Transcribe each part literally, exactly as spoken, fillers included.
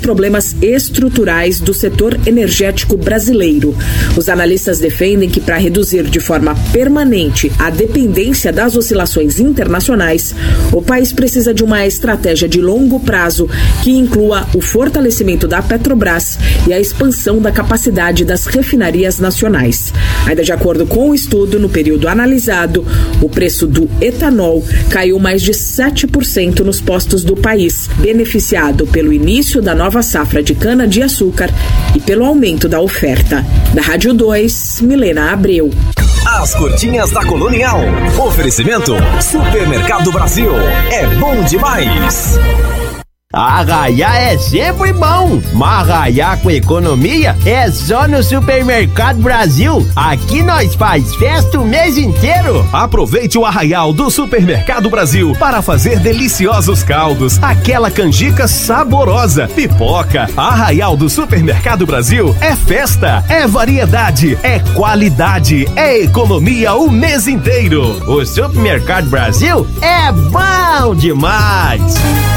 problemas estruturais do setor energético brasileiro. Os analistas defendem que, para reduzir de forma permanente a dependência das oscilações internacionais, o país precisa de uma estratégia de longo prazo que inclua o fortalecimento da Petrobras e a expansão da capacidade das refinarias nacionais. Ainda de acordo com o estudo, no período analisado, o preço do etanol caiu mais de sete por cento nos postos do país, beneficiado pelo início da nova safra de cana-de-açúcar e pelo aumento da oferta. Da Rádio dois, Milena Abreu. As curtinhas da Colonial. Oferecimento Supermercado Brasil. É bom demais. Arraiá é sempre bom, mas arraiá com economia é só no Supermercado Brasil. Aqui nós faz festa o mês inteiro. Aproveite o arraial do Supermercado Brasil para fazer deliciosos caldos, aquela canjica saborosa, pipoca. Arraial do Supermercado Brasil é festa, é variedade, é qualidade, é economia o mês inteiro. O Supermercado Brasil é bom demais.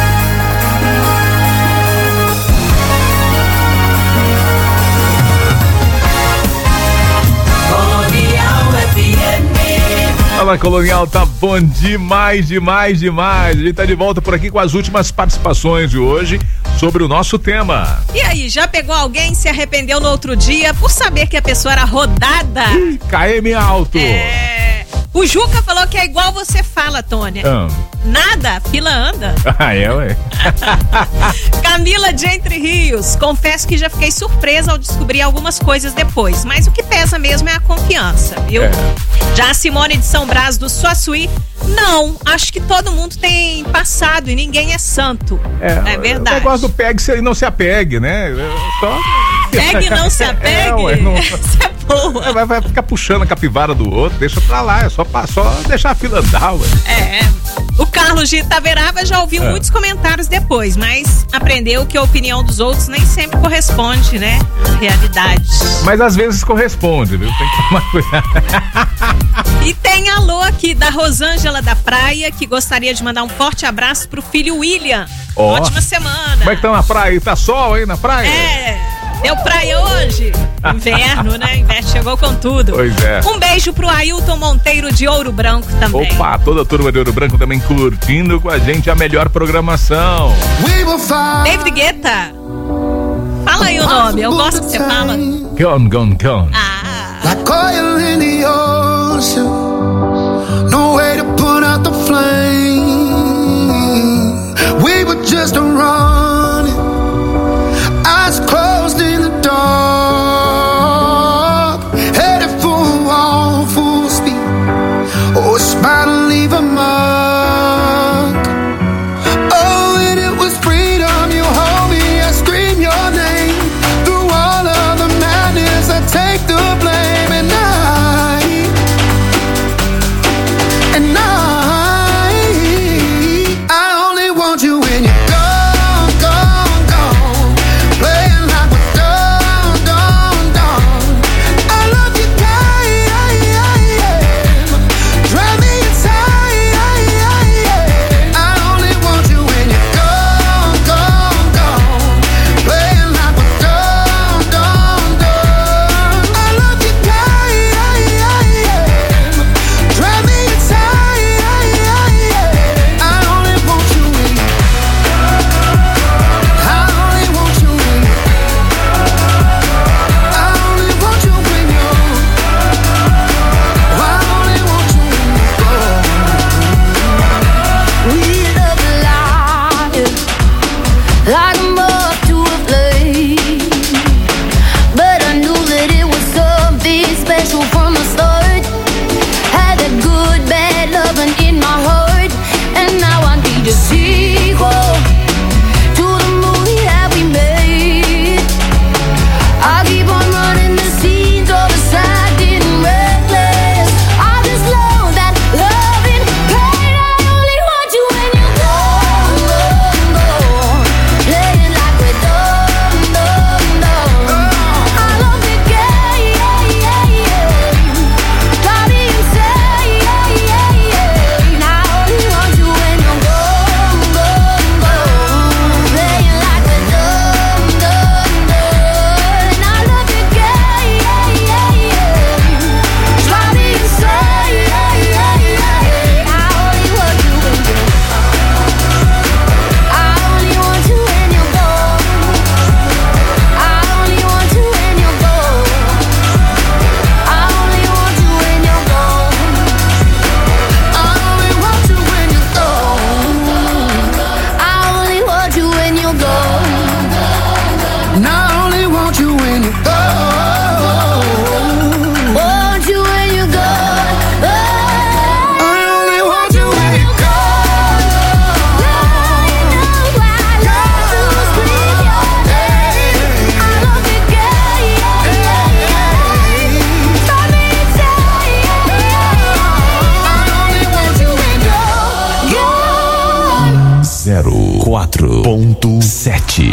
Fala, Colonial, tá bom demais, demais, demais. A gente tá de volta por aqui com as últimas participações de hoje sobre o nosso tema. E aí, já pegou alguém e se arrependeu no outro dia por saber que a pessoa era rodada? Ih, K M alto. É... O Juca falou que é igual você fala, Tônia. Ah. Nada, fila anda. Ah, é, ué. Camila de Entre Rios. Confesso que já fiquei surpresa ao descobrir algumas coisas depois, mas o que pesa mesmo é a confiança, viu? É. Já a Simone de São Brás do Suaçuí. Não, acho que todo mundo tem passado e ninguém é santo. É, é verdade. O negócio do pegue e não se apegue, né? Só... Pegue e não se apegue? É, ué, não... Essa é boa. Vai, vai ficar puxando a capivara do outro, deixa pra lá, é só, só deixar a fila andar, ué. É. O Carlos de Itaverava já ouviu é. muitos comentários depois, mas aprendeu que a opinião dos outros nem sempre corresponde, né? À realidade. Mas às vezes corresponde, viu? Tem que tomar cuidado. E tem alô aqui da Rosângela da Praia, que gostaria de mandar um forte abraço pro filho William. Oh. Ótima semana. Como é que tá na praia? Tá sol aí na praia? É. Deu praia hoje? Inverno, né? Inverno chegou com tudo. Pois é. Um beijo pro Ailton Monteiro de Ouro Branco também. Opa, toda a turma de Ouro Branco também curtindo com a gente a melhor programação. David Guetta. Fala aí o nome, eu gosto que você fala. Gone, gone, gone. Ah. Like oil in the ocean, no way to put out the flame. We were just running, eyes closed in the dark, headed for a wall, full speed. Oh, a smile to leave a mark. Oh, and it was freedom. You hold me, I scream your name. Through all of the madness, I take the blame. And I, and I, I only want you when you're gone, gone, gone. Playing Want you when you're gone. Oh, I only want you when you're gone. You know I love to scream your name. I love you, girl. Stop me saying I only want you when you're gone. zero quatro ponto sete.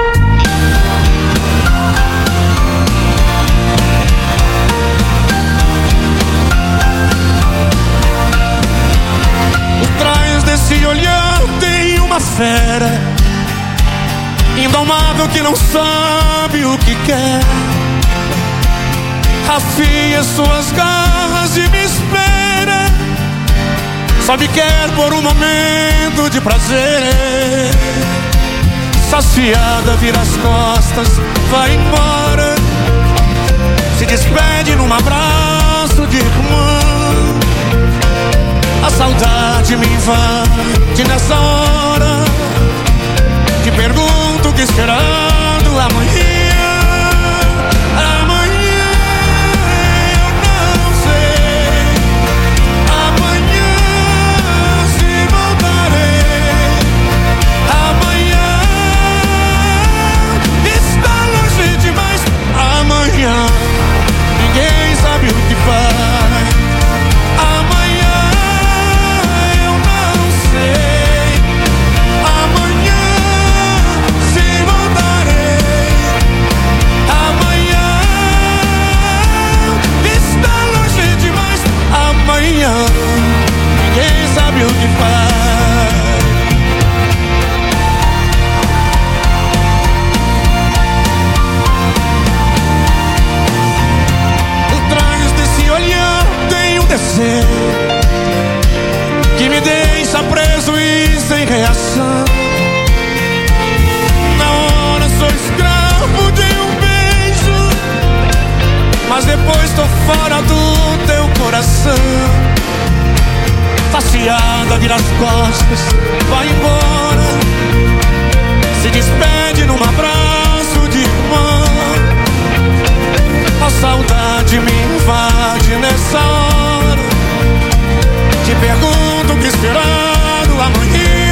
Por trás desse olhar tem uma fera indomável que não sabe o que quer. Afia suas garras e me espera. Só me quer por um momento de prazer. Saciada, vira as costas, vai embora. Se despede num abraço de irmã. A saudade me invade nessa hora. Te pergunto o que esperando amanhã. Amanhã eu não sei. Amanhã se voltarei. Amanhã está longe demais. Amanhã ninguém sabe o que faz. Amanhã eu não sei. Amanhã se voltarei. Amanhã está longe demais. Amanhã ninguém sabe o que faz. Por trás desse olhar tem um desejo que me deixa preso e sem reação. Na hora sou escravo de um beijo, mas depois tô fora do teu coração. Saciada, vira as costas, vai embora. Se despede num abraço de irmã. A saudade me invade nessa hora. Te pergunto o que esperando amanhã.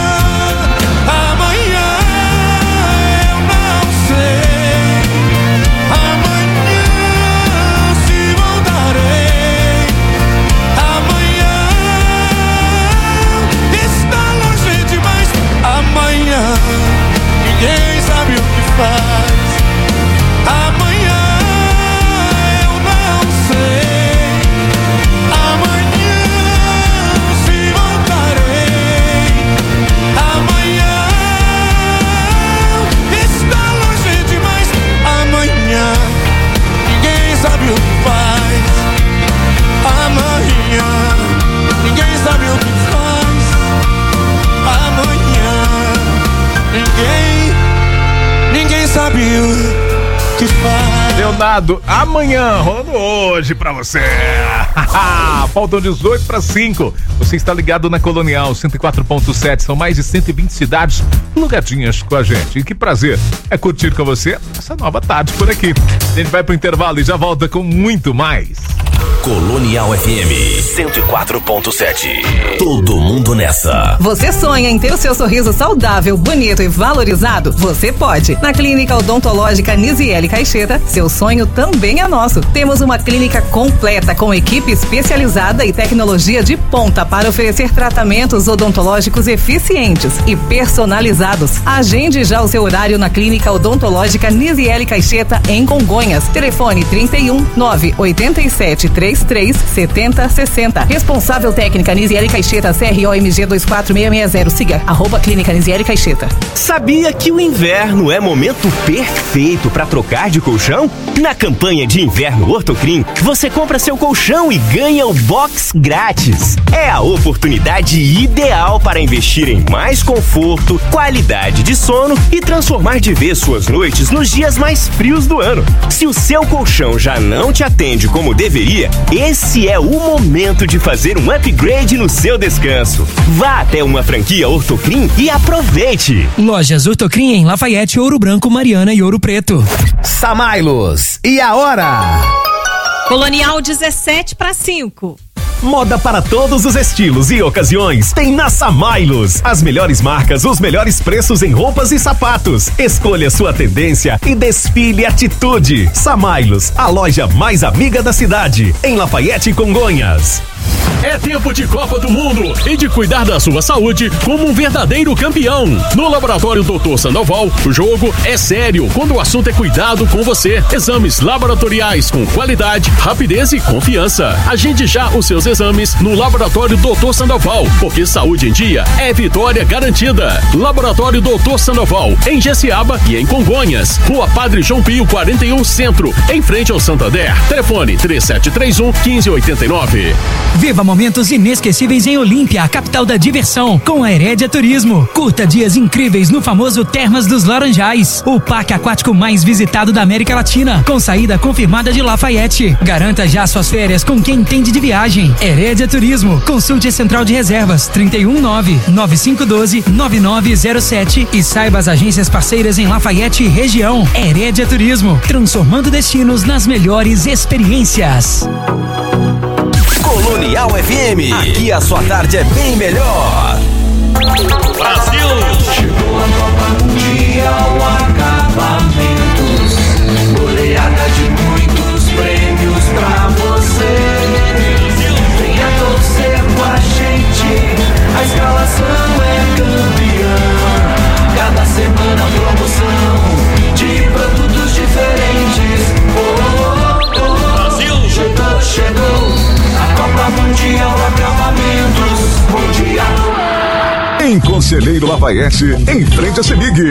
Amanhã eu não sei. Amanhã se voltarei. Amanhã está longe demais. Amanhã ninguém sabe o que faz. Amanhã eu não sei. Amanhã se voltarei. Amanhã está longe demais. Amanhã ninguém sabe o que faz. Amanhã ninguém sabe o que faz. Amanhã ninguém, ninguém sabe o que faz. Leonardo, amanhã, rolando hoje pra você. Faltam dezoito para cinco. Você está ligado na Colonial cento e quatro ponto sete. São mais de cento e vinte cidades plugadinhas com a gente. E que prazer é curtir com você essa nova tarde por aqui. A gente vai pro intervalo e já volta com muito mais. Colonial F M cento e quatro ponto sete. Todo mundo nessa. Você sonha em ter o seu sorriso saudável, bonito e valorizado? Você pode. Na Clínica Odontológica Nisiele Caixeta, seu sonho também é nosso. Temos uma clínica completa com equipe especializada e tecnologia de ponta para oferecer tratamentos odontológicos eficientes e personalizados. Agende já o seu horário na Clínica Odontológica Nisiele Caixeta em Congonhas. Telefone trinta e um, nove oitenta e sete, trinta e três, setenta, sessenta. Responsável técnica Nisiele Caixeta, C R O M G dois quatro seis seis zero. Siga arroba Clínica Nisiele Caixeta. Sabia que o inverno é momento perfeito para trocar de colchão? Na campanha de inverno Ortocrim, você compra seu colchão e ganha o box grátis. É a oportunidade ideal para investir em mais conforto, qualidade de sono e transformar de vez suas noites nos dias mais frios do ano. Se o seu colchão já não te atende como deveria, Esse é o momento de fazer um upgrade no seu descanso. Vá até uma franquia Ortocrim e aproveite. Lojas Ortocrim em Lafayette, Ouro Branco, Mariana e Ouro Preto. Samailos, e a hora? Colonial dezessete para cinco. Moda para todos os estilos e ocasiões tem na Samailos. As melhores marcas, os melhores preços em roupas e sapatos. Escolha sua tendência e desfile atitude. Samailos, a loja mais amiga da cidade, em Lafayette, Congonhas. É tempo de Copa do Mundo e de cuidar da sua saúde como um verdadeiro campeão. No Laboratório doutor Sandoval, o jogo é sério quando o assunto é cuidado com você. Exames laboratoriais com qualidade, rapidez e confiança. Agende já os seus exames no Laboratório doutor Sandoval, porque saúde em dia é vitória garantida. Laboratório doutor Sandoval, em Jessiaba e em Congonhas. Rua Padre João Pio quarenta e um Centro, em frente ao Santander. Telefone três sete três um, um cinco oito nove. Viva momentos inesquecíveis em Olímpia, a capital da diversão, com a Herédia Turismo. Curta dias incríveis no famoso Termas dos Laranjais, o parque aquático mais visitado da América Latina, com saída confirmada de Lafayette. Garanta já suas férias com quem entende de viagem. Herédia Turismo. Consulte a Central de Reservas trinta e um nove, nove cinco um dois, nove nove zero sete e saiba as agências parceiras em Lafayette e região. Herédia Turismo, transformando destinos nas melhores experiências. Colonial F M, aqui a sua tarde é bem melhor. Brasil! Chegou a Copa Mundial Acabamentos, goleada de muitos prêmios pra você. Venha torcer com a gente, a escalação é campeã. Cada semana promoção de produtos diferentes. Oh, oh, oh. Brasil! Chegou, chegou a Copa Mundial Acabamentos Mundial. Em Conselheiro Lafayette, em frente a Semig.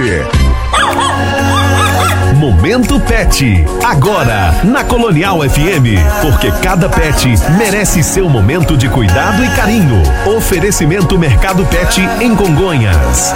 Momento Pet, agora na Colonial F M, porque cada pet merece seu momento de cuidado e carinho. Oferecimento Mercado Pet em Congonhas.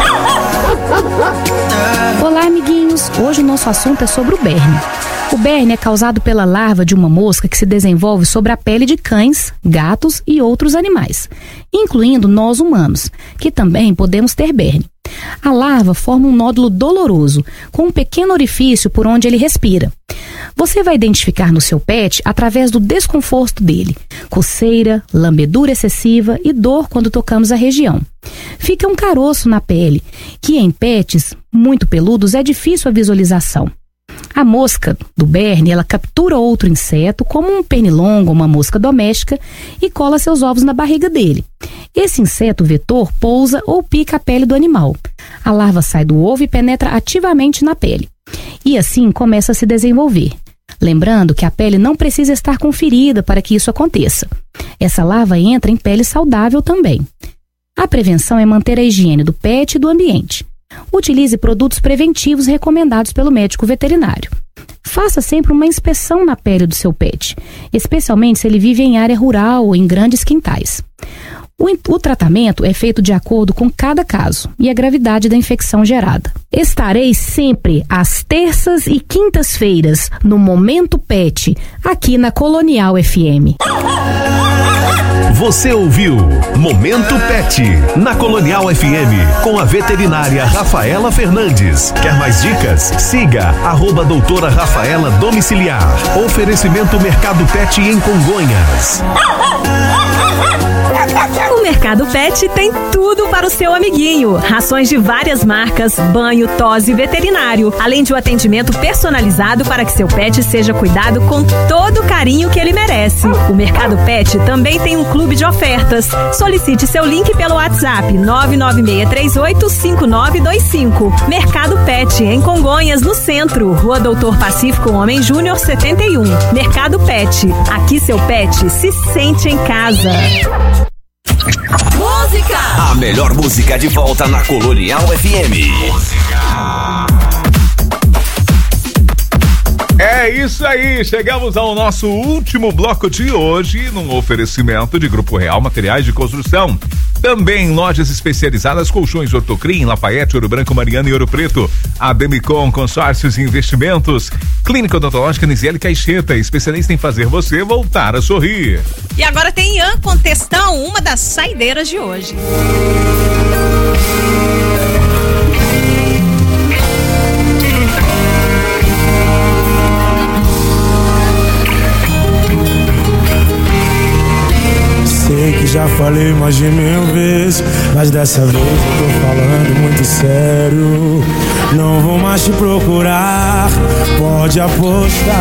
Olá, amiguinhos. Hoje o nosso assunto é sobre o berne. O berne é causado pela larva de uma mosca que se desenvolve sobre a pele de cães, gatos e outros animais, incluindo nós humanos, que também podemos ter berne. A larva forma um nódulo doloroso, com um pequeno orifício por onde ele respira. Você vai identificar no seu pet através do desconforto dele, coceira, lambedura excessiva e dor quando tocamos a região. Fica um caroço na pele, que em pets muito peludos é difícil a visualização. A mosca do berne, ela captura outro inseto, como um pernilongo ou uma mosca doméstica, e cola seus ovos na barriga dele. Esse inseto vetor pousa ou pica a pele do animal. A larva sai do ovo e penetra ativamente na pele. E assim começa a se desenvolver. Lembrando que a pele não precisa estar com ferida para que isso aconteça. Essa larva entra em pele saudável também. A prevenção é manter a higiene do pet e do ambiente. Utilize produtos preventivos recomendados pelo médico veterinário. Faça sempre uma inspeção na pele do seu pet, especialmente se ele vive em área rural ou em grandes quintais. O, o tratamento é feito de acordo com cada caso e a gravidade da infecção gerada. Estarei sempre às terças e quintas-feiras no Momento Pet, aqui na Colonial F M. Você ouviu Momento Pet na Colonial F M com a veterinária Rafaela Fernandes. Quer mais dicas? Siga arroba doutora Rafaela Domiciliar. Oferecimento Mercado Pet em Congonhas. O Mercado Pet tem tudo para o seu amiguinho. Rações de várias marcas, banho, tosse veterinário, além de um atendimento personalizado para que seu pet seja cuidado com todo o carinho que ele merece. O Mercado Pet também tem um clube de ofertas. Solicite seu link pelo WhatsApp nove nove seis três oito cinco nove dois cinco. Mercado Pet, em Congonhas, no centro, Rua Doutor Pacífico Homem Júnior setenta e um. Mercado Pet, aqui seu pet se sente em casa. Música! A melhor música de volta na Colonial F M. Música! É isso aí, chegamos ao nosso último bloco de hoje, num oferecimento de Grupo Real Materiais de Construção. Também lojas especializadas, colchões Ortocrim, Lafayette, Ouro Branco, Mariana e Ouro Preto. A Demicon, consórcios e investimentos. Clínica Odontológica Nisiele Caixeta, especialista em fazer você voltar a sorrir. E agora tem Ian Contestão, uma das saideiras de hoje. Sei que já falei mais de mil vezes, mas dessa vez eu tô falando muito sério. Não vou mais te procurar, pode apostar.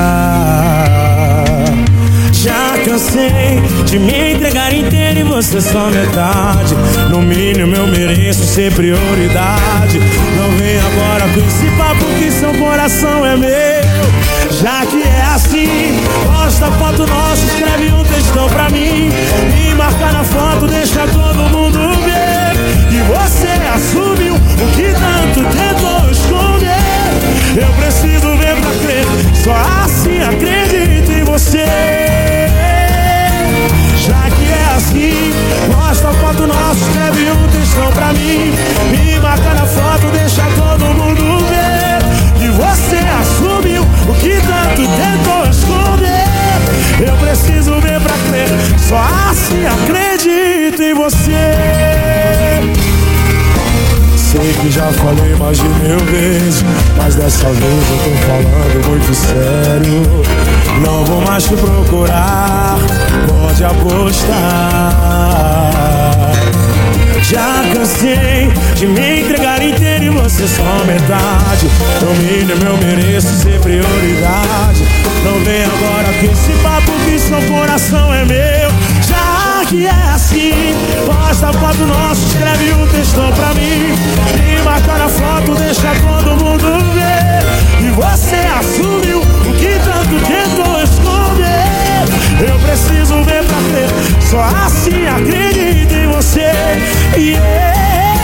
Já cansei de me entregar inteiro e você só metade. No mínimo eu mereço ser prioridade. Não vem agora com esse papo que seu coração é meu. Já que é assim, posta foto nossa, escreve um textão pra mim. Me marca na foto, deixa todo mundo ver. E você assumiu o que tanto tentou esconder. Eu preciso ver pra crer, só assim acredito em você. Já que é assim, posta foto nossa, escreve um textão pra mim. Me marca na foto, deixa todo mundo ver. E você assumiu o que tanto tentou esconder. Eu preciso ver pra crer, só assim acredito em você. Sei que já falei mais de mil vezes, mas dessa vez eu tô falando muito sério. Não vou mais te procurar, pode apostar. Já cansei de me entregar inteiro e você só metade. No mínimo eu mereço ser prioridade. Não vem agora com esse papo que seu coração é meu. Já que é assim, posta foto nossa, escreve um textão pra mim. Me marca na foto, deixa todo mundo ver. E você assumiu o que tanto tentou esconder. Eu preciso ver pra crer, só assim acredito em você. Yeah.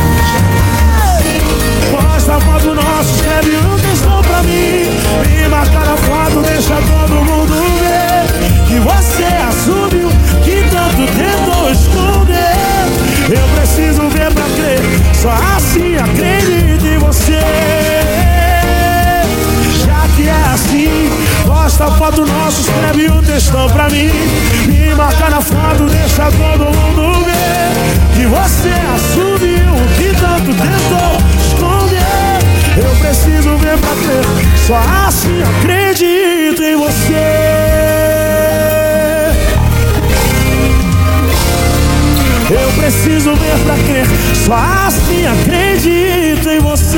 Posta foto nossa, escreve um textão pra mim. Me marca na foto, deixa todo mundo ver. Que você assumiu que tanto tentou esconder. Eu preciso ver pra crer, só assim acredito em você. Já que é assim, posta foto nossa, escreve um textão pra mim. Me marca na foto, deixa todo mundo ver. Que você assumiu o que tanto tentou esconder. Eu preciso ver pra crer, só assim acredito em você. Eu preciso ver pra crer, só assim acredito em você.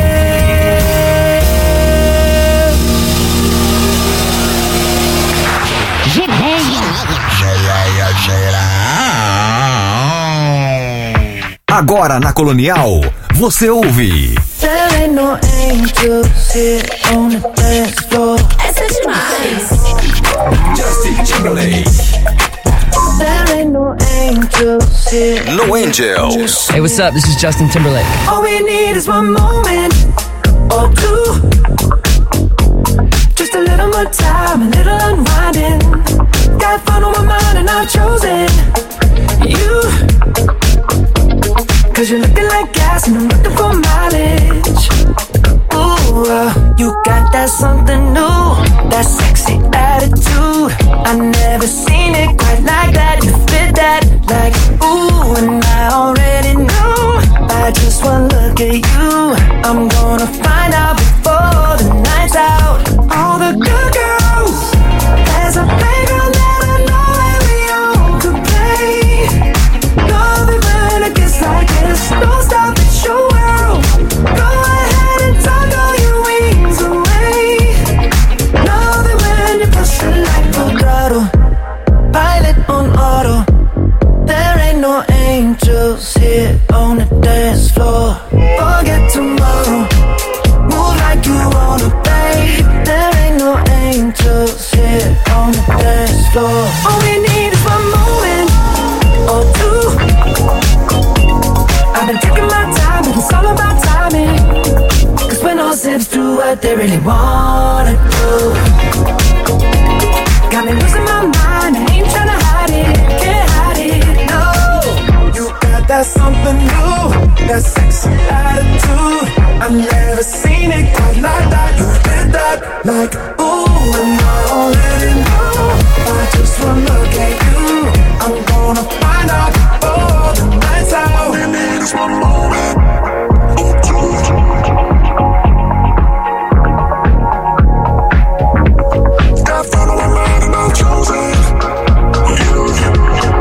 Agora na Colonial, você ouve. There ain't no angels here on the dance floor. Essa é demais. Justin Timberlake. There ain't no angels here. No Angels. Hey, what's up? This is Justin Timberlake. All we need is one moment or two. Just a little more time, a little unwinding. Got fun on my mind and I've chosen you. Cause you're looking like gas and I'm looking for mileage. Ooh, uh, you got that something new, that sexy attitude. I never seen it quite like that. You fit that like ooh, and I already knew by just one look at you. I'm gonna find out before the night's out. All the good girls, there's a playground that I know where we all could play. Love it when it gets like this. Don't stop, it's your world. Go ahead and tuck all your wings away. Love it when you push it like a throttle. Pilot on auto. There ain't no angels here on the dance floor. Forget tomorrow. Move like you wanna, babe. There ain't no angels here on the dance floor. All we need is one moment or two. I've been taking my time, but it's all about timing. Cause when all zips do what they really wanna do. Got me losing my mind, I ain't tryna hide it, can't hide it, no. You that something new, that sexy attitude. I've never seen it quite like that. You did that like ooh, and I already know. I just wanna look at you. I'm gonna find out before the night's out. All we need is one moment. Got found on my mind and I've chosen you.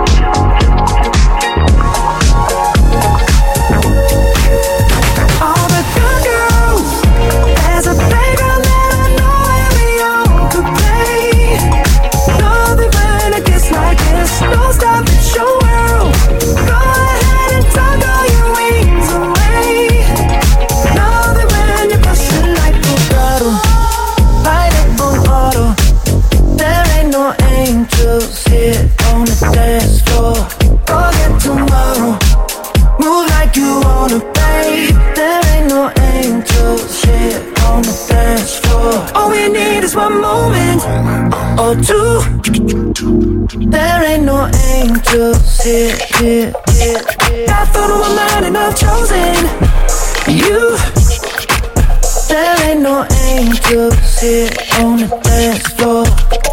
All the good girls, there's a playground that I know everyone could play. Nothing when it gets like this, don't stop, it's your world. Go ahead and tuck all your wings away. Nothing when you push it like a bottle, light up on auto. There ain't no angels here on the dance floor. Forget tomorrow, move like you wanna play. There ain't no angels here on the dance floor. All we need is one moment or two. There ain't no angels here, here, here, here. Got thought of my mind and I've chosen you. There ain't no angels here on the dance floor.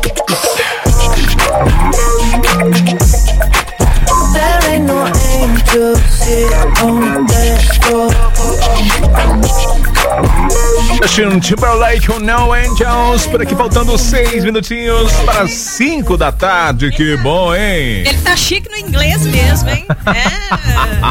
There ain't no angels here on the dance floor. Justin Timberlake com No Angels, por aqui faltando seis minutinhos para cinco da tarde, que bom, hein? Ele tá chique no inglês mesmo, hein? É.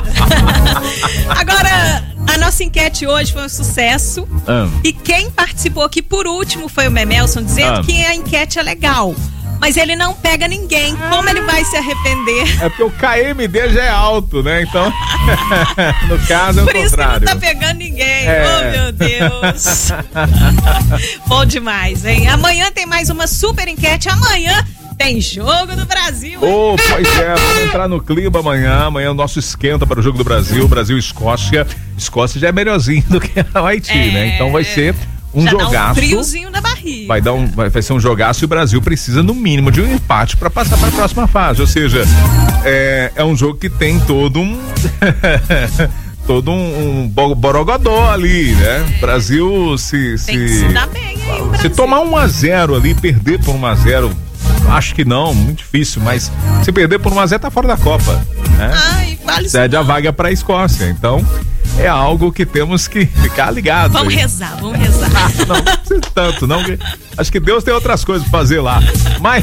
Agora, a nossa enquete hoje foi um sucesso. Ah. E quem participou aqui por último foi o Memelson, dizendo Ah. que a enquete é legal. Mas ele não pega ninguém. Como ele vai se arrepender? É porque o K M dele já é alto, né? Então, no caso é o Por isso contrário. que não tá pegando ninguém. É. Oh, meu Deus. Bom demais, hein? Amanhã tem mais uma super enquete. Amanhã tem Jogo do Brasil. Oh, pois é, vamos entrar no clima amanhã. Amanhã o nosso esquenta para o Jogo do Brasil. Brasil-Escócia. Escócia já é melhorzinho do que o Haiti, É. né? Então vai ser um Já jogaço. dá um friozinho na barriga. Vai, dar um, vai, vai ser um jogaço e o Brasil precisa, no mínimo, de um empate para passar para a próxima fase. Ou seja, é, é um jogo que tem todo um. todo um, um bo- borogodó ali, né? O Brasil se. Tem que se se dar bem aí, o se Brasil. tomar um a zero ali, perder por um a zero, acho que não, muito difícil, mas se perder por um a zero, tá fora da Copa, né? Ai, vale isso Cede a não. vaga para a Escócia. Então, é algo que temos que ficar ligados. Vamos aí. rezar, vamos rezar. Não, não precisa tanto, não. que- Acho que Deus tem outras coisas pra fazer lá. Mas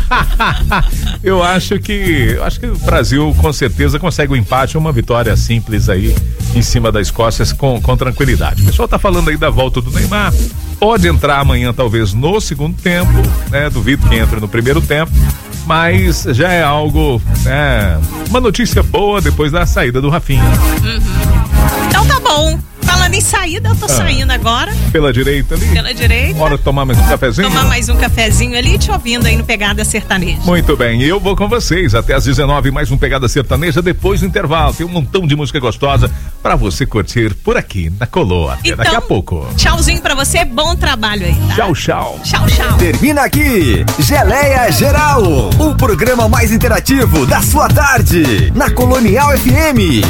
eu acho que eu acho que o Brasil com certeza consegue um empate, uma vitória simples aí em cima da Escócia com, com tranquilidade. O pessoal tá falando aí da volta do Neymar. Pode entrar amanhã, talvez, no segundo tempo, né? Duvido que entre no primeiro tempo. Mas já é algo, é, uma notícia boa depois da saída do Rafinha. Então tá bom. Falando em saída, eu tô Ah. saindo agora. Pela direita ali. Pela direita. Hora de tomar mais um cafezinho? Tomar mais um cafezinho ali, te ouvindo aí no Pegada Sertaneja. Muito bem, eu vou com vocês até às dezenove, mais um Pegada Sertaneja depois do intervalo. Tem um montão de música gostosa pra você curtir por aqui na Coloa. Até daqui a pouco. Tchauzinho pra você, bom trabalho aí, tá? Tchau, tchau. Tchau, tchau. Termina aqui, Geleia Geral, o programa mais interativo da sua tarde, na Colonial F M.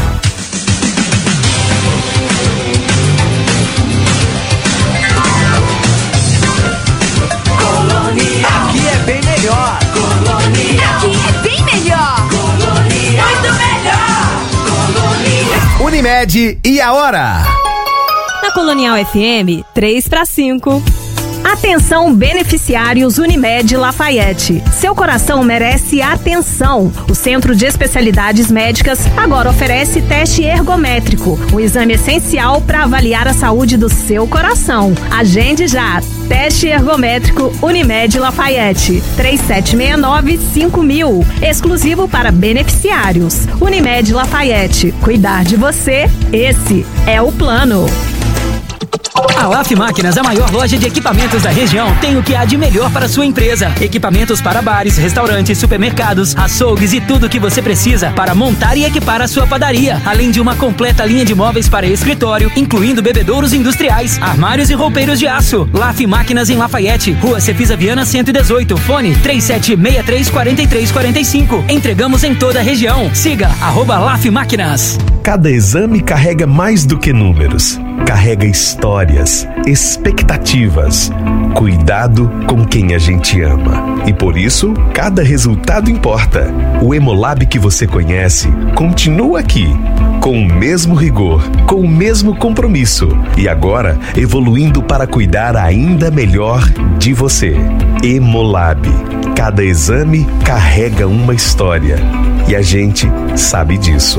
Aqui é bem melhor. Aqui é bem melhor. Muito melhor. Unimed e a hora. Na Colonial F M, três para cinco. Atenção, beneficiários Unimed Lafayette. Seu coração merece atenção. O Centro de Especialidades Médicas agora oferece teste ergométrico, um exame essencial para avaliar a saúde do seu coração. Agende já. Teste ergométrico Unimed Lafayette. três sete seis nove cinco mil. Exclusivo para beneficiários. Unimed Lafayette. Cuidar de você, esse é o plano. A Laf Máquinas, a maior loja de equipamentos da região, tem o que há de melhor para sua empresa. Equipamentos para bares, restaurantes, supermercados, açougues e tudo o que você precisa para montar e equipar a sua padaria. Além de uma completa linha de móveis para escritório, incluindo bebedouros industriais, armários e roupeiros de aço. Laf Máquinas em Lafayette, Rua Cefisa Viana cento e dezoito, fone três sete seis três quatro três quatro cinco. Entregamos em toda a região. Siga arroba Laf Máquinas. Cada exame carrega mais do que números. Carrega histórias, expectativas, cuidado com quem a gente ama. E por isso, cada resultado importa. O Hemolab que você conhece continua aqui, com o mesmo rigor, com o mesmo compromisso e agora evoluindo para cuidar ainda melhor de você. Hemolab. Cada exame carrega uma história e a gente sabe disso.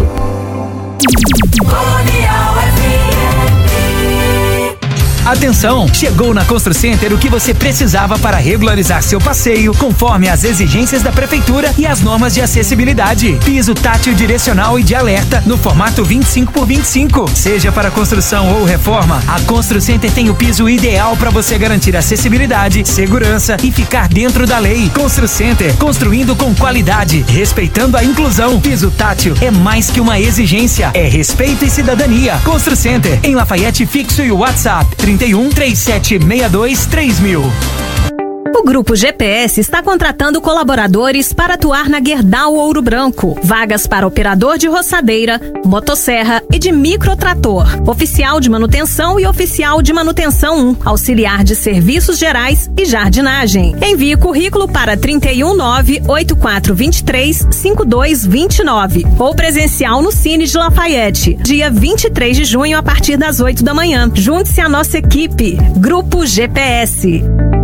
Atenção! Chegou na Constru Center o que você precisava para regularizar seu passeio conforme as exigências da Prefeitura e as normas de acessibilidade. Piso tátil direcional e de alerta no formato vinte e cinco por vinte e cinco. Seja para construção ou reforma, a Constru Center tem o piso ideal para você garantir acessibilidade, segurança e ficar dentro da lei. Constru Center, construindo com qualidade, respeitando a inclusão. Piso tátil é mais que uma exigência, é respeito e cidadania. Constru Center, em Lafayette fixo e WhatsApp trinta e um, trinta e sete, sessenta e dois, três mil. O Grupo G P S está contratando colaboradores para atuar na Gerdau Ouro Branco. Vagas para operador de roçadeira, motosserra e de microtrator, oficial de manutenção e oficial de manutenção um, auxiliar de serviços gerais e jardinagem. Envie currículo para trinta e um, nove, oitenta e quatro, vinte e três, cinquenta e dois, vinte e nove ou presencial no Cine de Lafayette, dia vinte e três de junho a partir das oito da manhã. Junte-se à nossa equipe. Grupo G P S.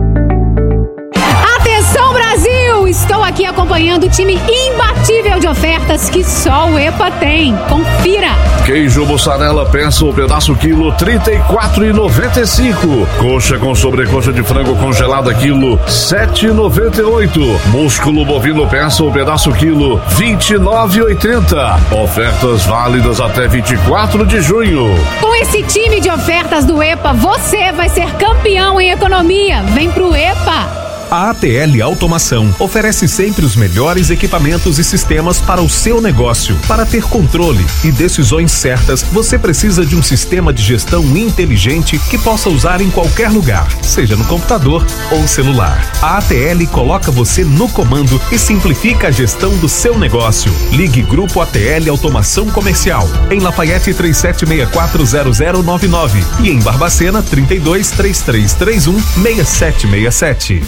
Atenção, Brasil! Estou aqui acompanhando o time imbatível de ofertas que só o EPA tem. Confira! Queijo mussarela peça o pedaço quilo trinta e quatro reais e noventa e cinco centavos. Coxa com sobrecoxa de frango congelada quilo sete reais e noventa e oito centavos. Músculo bovino peça o pedaço quilo vinte e nove reais e oitenta centavos. Ofertas válidas até vinte e quatro de junho. Com esse time de ofertas do EPA, você vai ser campeão em economia. Vem pro EPA! A A T L Automação oferece sempre os melhores equipamentos e sistemas para o seu negócio. Para ter controle e decisões certas, você precisa de um sistema de gestão inteligente que possa usar em qualquer lugar, seja no computador ou celular. A A T L coloca você no comando e simplifica a gestão do seu negócio. Ligue Grupo A T L Automação Comercial em Lafayette três sete seis quatro zero zero nove nove e em Barbacena trinta e dois, trinta e três trinta e um, sessenta e sete sessenta e sete.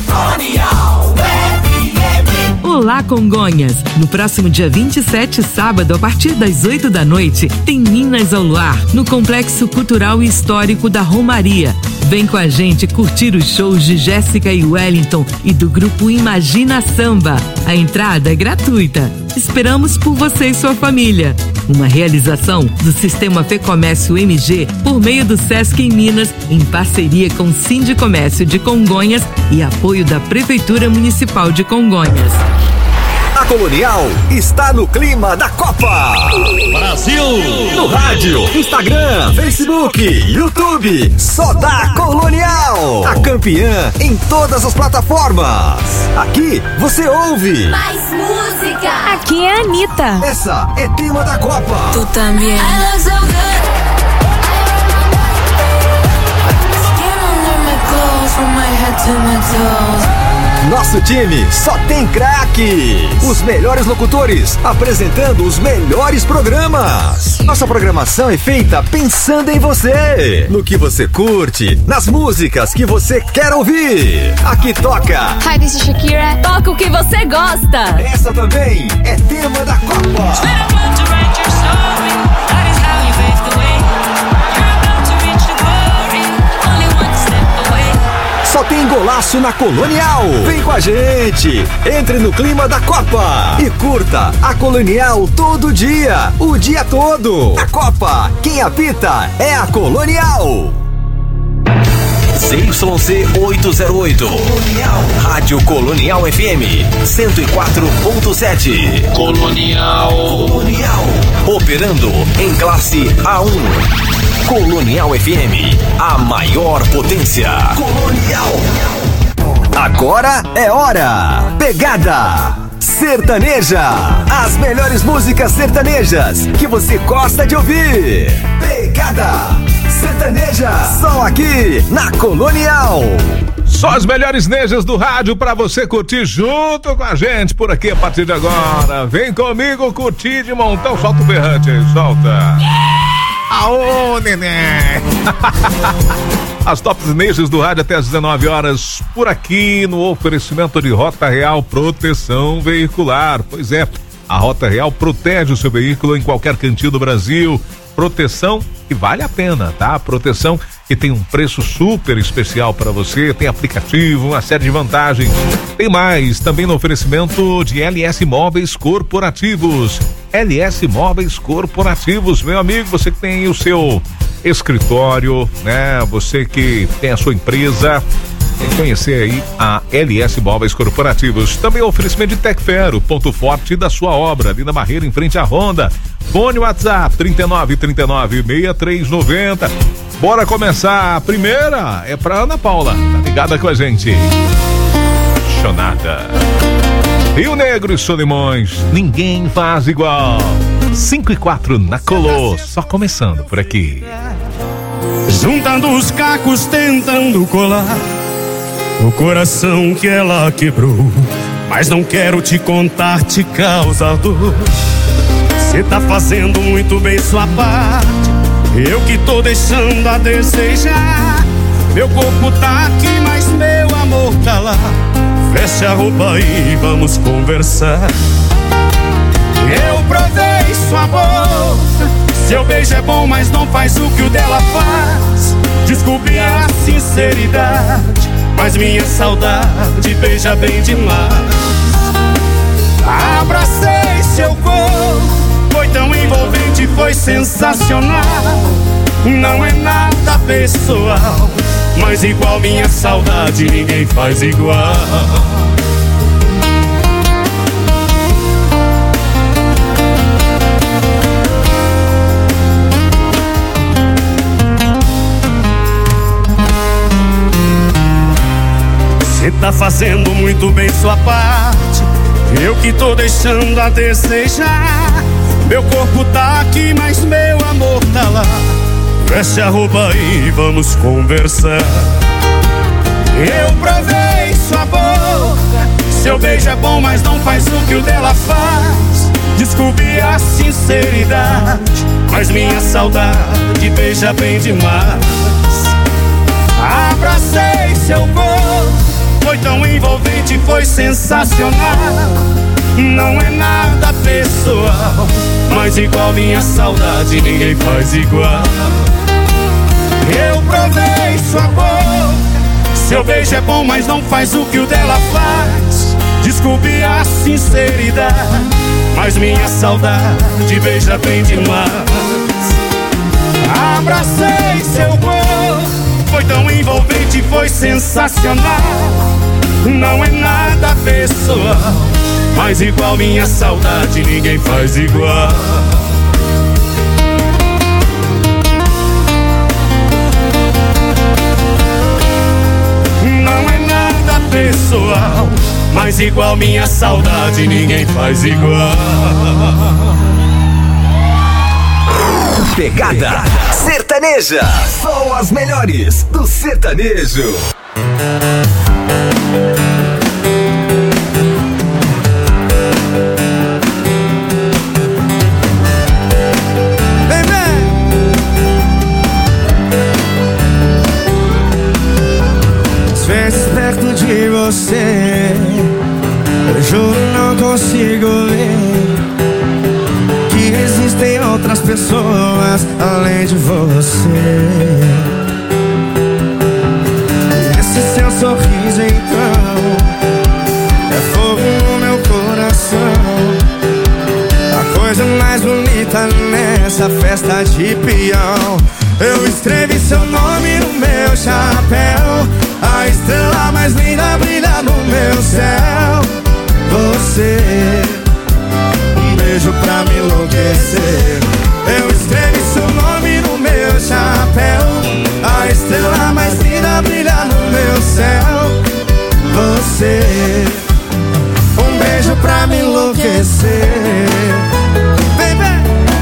Olá, Congonhas! No próximo dia vinte e sete, sábado, a partir das oito da noite, tem Minas ao Luar, no Complexo Cultural e Histórico da Romaria. Vem com a gente curtir os shows de Jéssica e Wellington e do grupo Imagina Samba. A entrada é gratuita. Esperamos por você e sua família. Uma realização do Sistema Fecomércio M G por meio do Sesc em Minas, em parceria com o Sindicomércio de Congonhas e apoio da Prefeitura Municipal de Congonhas. A Colonial está no clima da Copa. Brasil! No rádio, Instagram, Facebook, YouTube, só dá Colonial. A campeã em todas as plataformas. Aqui você ouve Mais música. Aqui é a Anitta. Essa é tema da Copa. Tu também. Nosso time só tem craques. Os melhores locutores apresentando os melhores programas. Nossa programação é feita pensando em você, no que você curte, nas músicas que você quer ouvir. Aqui toca Hi, this is Shakira. Toca o que você gosta. Essa também é tema da Copa. Só tem golaço na Colonial. Vem com a gente. Entre no clima da Copa e curta a Colonial todo dia, o dia todo. A Copa, quem apita é a Colonial. Z Y C oitocentos e oito. Colonial. Rádio Colonial F M cento e quatro ponto sete. Colonial. Colonial. Operando em classe A um. Colonial F M, a maior potência. Colonial. Agora é hora. Pegada Sertaneja. As melhores músicas sertanejas que você gosta de ouvir. Pegada Sertaneja. Só aqui na Colonial. Só as melhores nejas do rádio pra você curtir junto com a gente por aqui a partir de agora. Vem comigo curtir de montão. Solta o berrante aí, solta. Aô, neném. As tops nejas do rádio até às dezenove horas por aqui no oferecimento de Rota Real Proteção Veicular. Pois é, a Rota Real protege o seu veículo em qualquer cantinho do Brasil. Proteção que vale a pena, tá? Proteção que tem um preço super especial para você, tem aplicativo, uma série de vantagens. Tem mais, também no oferecimento de L S Móveis Corporativos. L S Móveis Corporativos, meu amigo, você que tem o seu escritório, né? Você que tem a sua empresa, tem que conhecer aí a L S Móveis Corporativos. Também o oferecimento de Tecfero, ponto forte da sua obra, ali na Barreira, em frente à Honda. Fone WhatsApp, trinta e nove, trinta e nove, sessenta e três noventa. Bora começar. A primeira é pra Ana Paula, tá ligada com a gente? Chonada. Rio Negro e Solimões, ninguém faz igual. cinco e quatro na Colô, só começando por aqui. Juntando os cacos, tentando colar o coração que ela quebrou. Mas não quero te contar, te causa dor. Cê tá fazendo muito bem sua parte, eu que tô deixando a desejar. Meu corpo tá aqui, mas meu amor tá lá. Fecha a roupa e vamos conversar. Eu provei sua boca, seu beijo é bom, mas não faz o que o dela faz. Desculpe a sinceridade, mas minha saudade beija bem demais. Abracei seu corpo, foi tão envolvente, foi sensacional. Não é nada pessoal, mas igual minha saudade ninguém faz igual. Você tá fazendo muito bem sua parte, eu que tô deixando a desejar. Meu corpo tá aqui, mas meu amor tá lá. Fecha a roupa e vamos conversar. Eu provei sua boca, seu beijo é bom, mas não faz o que o dela faz. Desculpe a sinceridade, mas minha saudade beija bem demais. Abracei seu corpo, foi tão envolvente, foi sensacional. Não é nada pessoal, mas igual minha saudade ninguém faz igual. Eu provei sua boca, seu beijo é bom, mas não faz o que o dela faz. Desculpe a sinceridade, mas minha saudade beija bem demais. Abracei seu corpo, foi tão envolvente, foi sensacional. Não é nada pessoal, mas igual minha saudade ninguém faz igual. Não é nada pessoal, mas igual minha saudade ninguém faz igual. Pegada Sertaneja. Só as melhores do sertanejo. Às vezes perto de você, eu juro não consigo ver que existem outras pessoas além de você. Esse seu sorriso então é fogo no meu coração. A coisa mais bonita nessa festa de peão. Eu escrevi seu nome no meu chapéu, a estrela mais linda brilha no meu céu. Você, um beijo pra me enlouquecer. Eu escrevi seu nome no meu chapéu, pra me enlouquecer. Vem, vem.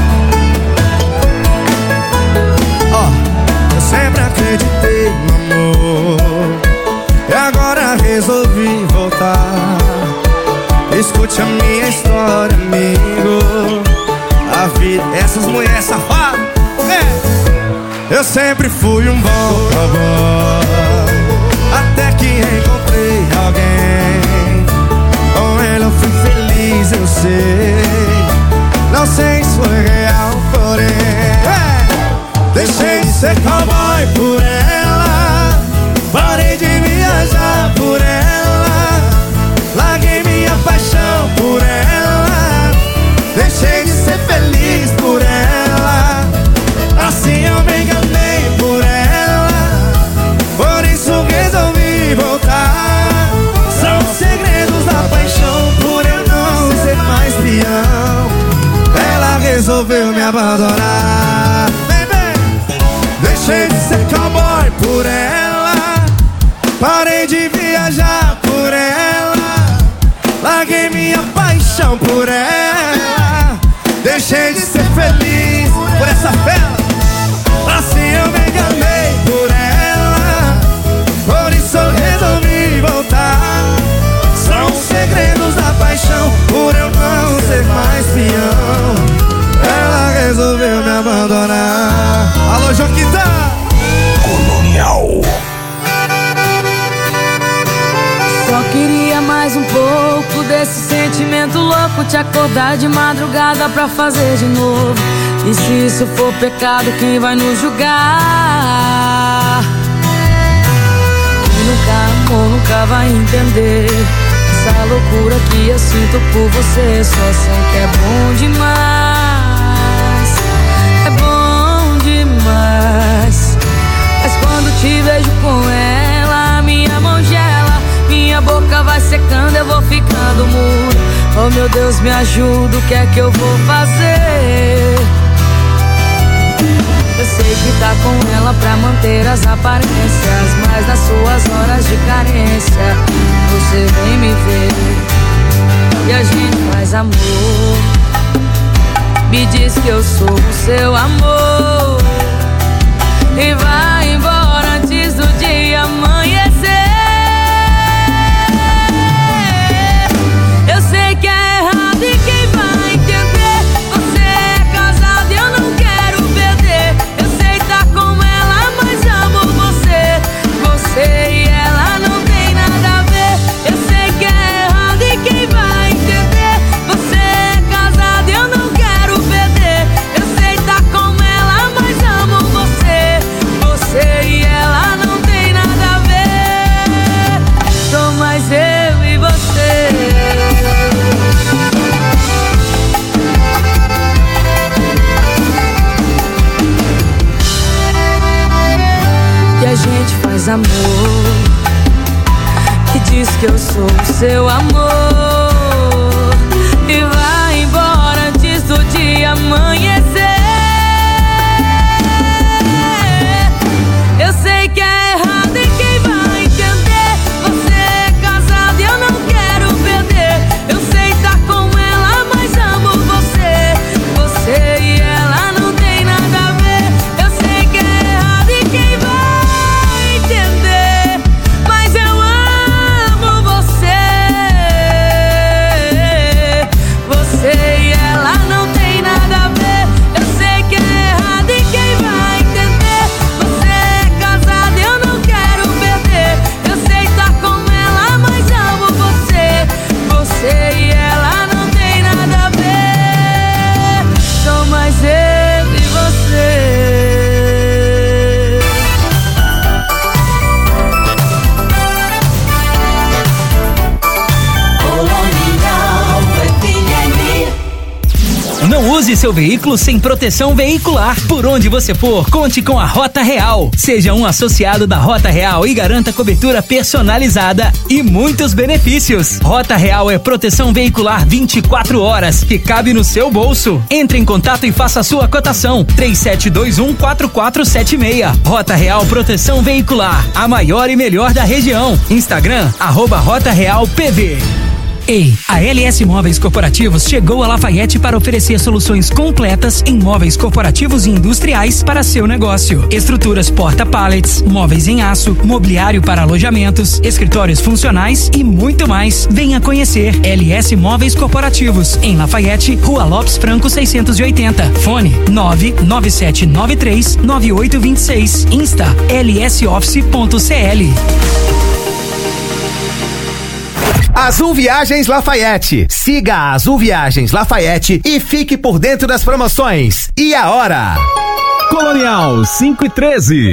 Ó, oh, eu sempre acreditei no amor e agora resolvi voltar. Escute a minha história, amigo. A vida, essas mulheres safadas, é. Eu sempre fui um bom cowboy, até que encontrei alguém. Com ele eu fui feliz, eu sei. Não sei se foi real, porém é. Deixei de ser cowboy por ela, parei de viajar por ela, larguei minha paixão por ela, deixei de ser feliz por ela. Assim eu me enganei por ela, por isso resolvi voltar. São os segredos da paixão, por eu não ser mais peão. Ela resolveu me abandonar. Vem, vem. Deixei de ser cowboy por ela, parei de viajar por ela, larguei minha paixão por ela, deixei de ser feliz por essa fera. Assim eu me enganei por ela, por isso eu resolvi voltar. São os segredos da paixão, por eu não ser mais peão. Ela resolveu me abandonar. Alô, Joquita! Colonial. Só queria mais um pouco desse sentimento louco, te acordar de madrugada pra fazer de novo. E se isso for pecado, quem vai nos julgar? Quem nunca amou, nunca vai entender essa loucura que eu sinto por você. Só sei que é bom demais, é bom demais. Mas quando te vejo com ela, minha mão gela, minha boca vai secando, eu vou ficando mudo. Oh meu Deus, me ajuda, o que é que eu vou fazer? Eu sei que tá com ela pra manter as aparências, mas nas suas horas de carência você vem me ver e a gente faz amor. Me diz que eu sou o seu amor e vai embora antes do dia amanhecer. Eu sei que é errado e quem vai entender? Você é casado e eu não quero perder. Eu sei tá com ela, mas amo você. Você e ela não tem nada a ver. Eu sei que é errado e quem vai entender? Você é casado e eu não quero perder. Eu sei tá com ela, mas amo você. Você e ela não tem nada a ver. Sou mais eu e você. E a gente faz amor, que diz que eu sou o seu amor e vai embora antes do dia amanhecer. Eu sei que é errado e quem vai entender? Você é casado e eu não quero perder. Eu sei tá com ela, mas amo você. Você e ela não tem nada a ver. Eu sei que é errado e quem vai entender? Mas eu amo você. Você e ela não tem nada a ver. Eu sei que é errado e quem vai entender? Você é casado e eu não quero perder. Eu sei tá com ela, mas amo você. Você e ela não tem nada a ver. Sou mais eu e você. Não use seu veículo sem proteção veicular. Por onde você for, conte com a Rota Real. Seja um associado da Rota Real e garanta cobertura personalizada e muitos benefícios. Rota Real é proteção veicular vinte e quatro horas que cabe no seu bolso. Entre em contato e faça a sua cotação. três sete dois um, quatro quatro sete seis. Rota Real Proteção Veicular, a maior e melhor da região. Instagram, arroba Rota Real P V. Ei, a L S Móveis Corporativos chegou a Lafayette para oferecer soluções completas em móveis corporativos e industriais para seu negócio. Estruturas porta-pallets, móveis em aço, mobiliário para alojamentos, escritórios funcionais e muito mais. Venha conhecer L S Móveis Corporativos em Lafayette, Rua Lopes Franco seiscentos e oitenta. Fone nove nove sete nove três nove oito dois seis. Insta l s office ponto c l. Azul Viagens Lafayette. Siga a Azul Viagens Lafayette e fique por dentro das promoções. E a hora? Colonial cinco e treze.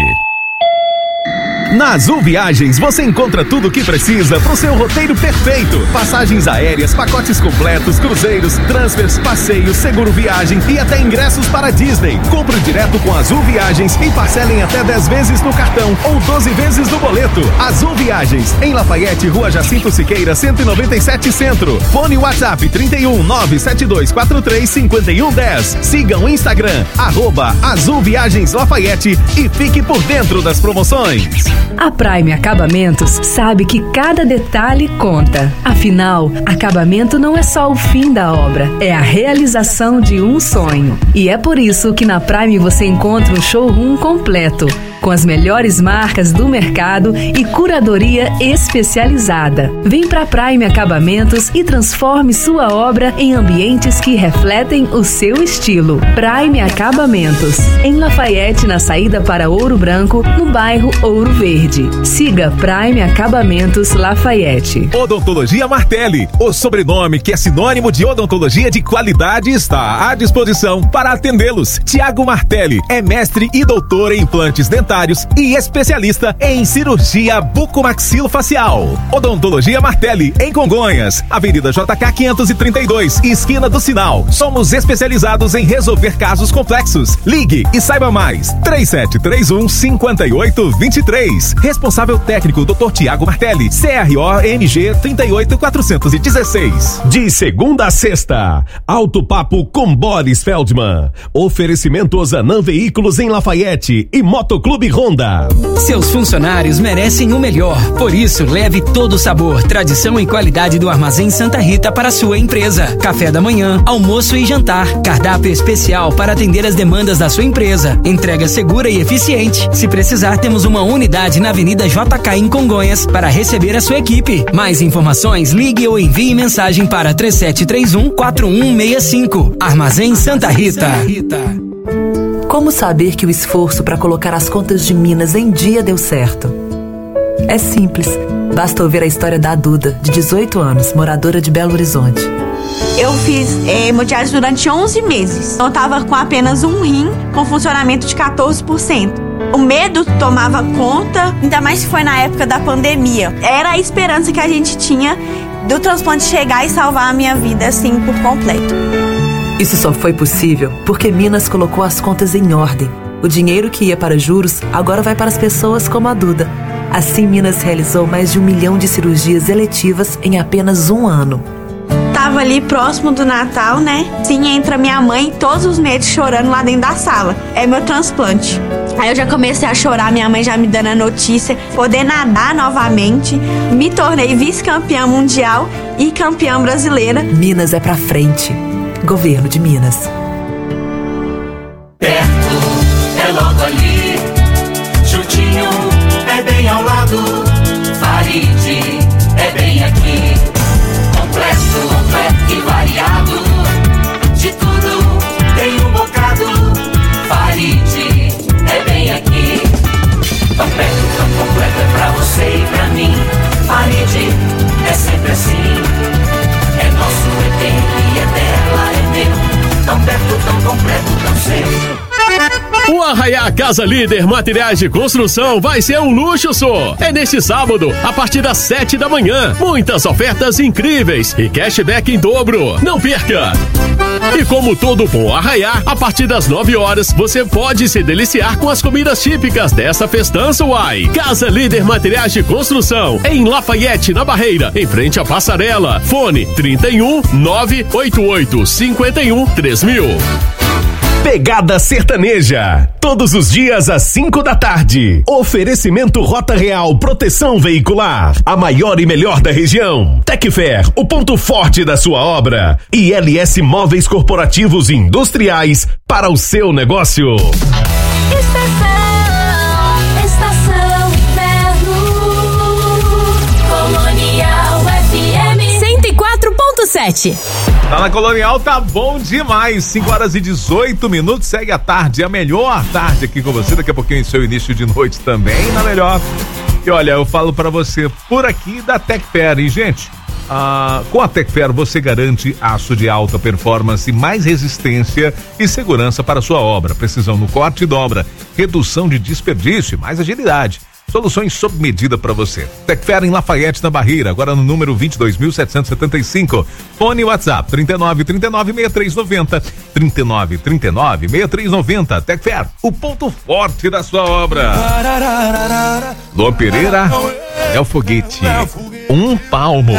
Na Azul Viagens você encontra tudo o que precisa para o seu roteiro perfeito. Passagens aéreas, pacotes completos, cruzeiros, transfers, passeios, seguro viagem e até ingressos para Disney. Compre direto com Azul Viagens e parcelem até dez vezes no cartão ou doze vezes no boleto. Azul Viagens, em Lafayette, Rua Jacinto Siqueira, cento e noventa e sete Centro. Fone WhatsApp trinta e um, nove sete dois quatro três cinco um um zero. Siga o Instagram, arroba Azul Viagens Lafayette e fique por dentro das promoções. A Prime Acabamentos sabe que cada detalhe conta. Afinal, acabamento não é só o fim da obra, é a realização de um sonho. E é por isso que na Prime você encontra um showroom completo, com as melhores marcas do mercado e curadoria especializada. Vem pra Prime Acabamentos e transforme sua obra em ambientes que refletem o seu estilo. Prime Acabamentos, em Lafayette, na saída para Ouro Branco, no bairro Ouro Verde. Siga Prime Acabamentos Lafayette. Odontologia Martelli, o sobrenome que é sinônimo de odontologia de qualidade, está à disposição para atendê-los. Tiago Martelli é mestre e doutor em implantes dentários e especialista em cirurgia bucomaxilofacial. Odontologia Martelli, em Congonhas, Avenida J K quinhentos e trinta e dois, esquina do Sinal. Somos especializados em resolver casos complexos. Ligue e saiba mais. três sete três um, cinco oito dois três. Responsável técnico doutor Tiago Martelli, C R O M G trinta e oito quatrocentos e dezesseis. De segunda a sexta, Alto Papo com Boris Feldman. Oferecimento Zanam Veículos em Lafayette e Motoclube Honda. Seus funcionários merecem o melhor. Por isso, leve todo o sabor, tradição e qualidade do Armazém Santa Rita para a sua empresa. Café da manhã, almoço e jantar. Cardápio especial para atender as demandas da sua empresa. Entrega segura e eficiente. Se precisar, temos uma unidade na Avenida J K em Congonhas para receber a sua equipe. Mais informações, ligue ou envie mensagem para três sete três um, quatro um seis cinco. Armazém Santa Rita. Como saber que o esforço para colocar as contas de Minas em dia deu certo? É simples. Basta ouvir a história da Duda, de dezoito anos, moradora de Belo Horizonte. Eu fiz é, hemodiálise durante onze meses. Eu estava com apenas um rim, com funcionamento de quatorze por cento. O medo tomava conta, ainda mais se foi na época da pandemia. Era a esperança que a gente tinha do transplante chegar e salvar a minha vida, assim, por completo. Isso só foi possível porque Minas colocou as contas em ordem. O dinheiro que ia para juros agora vai para as pessoas como a Duda. Assim, Minas realizou mais de um milhão de cirurgias eletivas em apenas um ano. Tava ali próximo do Natal, né? Sim, entra minha mãe todos os meses chorando lá dentro da sala. É meu transplante. Aí eu já comecei a chorar, minha mãe já me dando a notícia, poder nadar novamente. Me tornei vice-campeã mundial e campeã brasileira. Minas é pra frente. Governo de Minas. Perto, é logo ali. Juntinho, é bem ao lado. Faride, é bem aqui. Completo, completo e variado. De tudo, tem um bocado. Faride, é bem aqui. Tão perto, tão completo, é pra você e pra mim. Faride, é sempre assim. É nosso, é dele, é dela, é meu. Tão perto, tão completo, tão seu. O Arraiá Casa Líder Materiais de Construção vai ser um luxo só. É neste sábado, a partir das sete da manhã. Muitas ofertas incríveis e cashback em dobro. Não perca! E como todo bom Arraiá, a partir das nove horas, você pode se deliciar com as comidas típicas dessa festança uai. Casa Líder Materiais de Construção, em Lafayette, na Barreira, em frente à passarela. Fone trinta e um, nove oito oito, cinquenta e um, três mil. Pegada Sertaneja, todos os dias às cinco da tarde. Oferecimento Rota Real Proteção Veicular, a maior e melhor da região. Tecfer, o ponto forte da sua obra. E L S Móveis Corporativos e Industriais para o seu negócio. Estação, Estação Inverno, Colonial F M cento e quatro ponto sete. Tá na Colonial, tá bom demais. cinco horas e dezoito minutos, segue a tarde, a melhor tarde aqui com você. Daqui a pouquinho seu início de noite também, na melhor. E olha, eu falo pra você por aqui da Tecfer, e gente, ah, com a Tecfer você garante aço de alta performance, mais resistência e segurança para a sua obra. Precisão no corte e dobra, redução de desperdício, mais agilidade. Soluções sob medida para você. Tecfer em Lafayette, na Barreira, agora no número vinte e dois mil setecentos e setenta e cinco. Fone WhatsApp trinta e nove, trinta e nove, sessenta e três noventa. trinta e nove, trinta e nove, sessenta e três noventa. Tecfer, o ponto forte da sua obra. Luan Pereira é o foguete. Um palmo.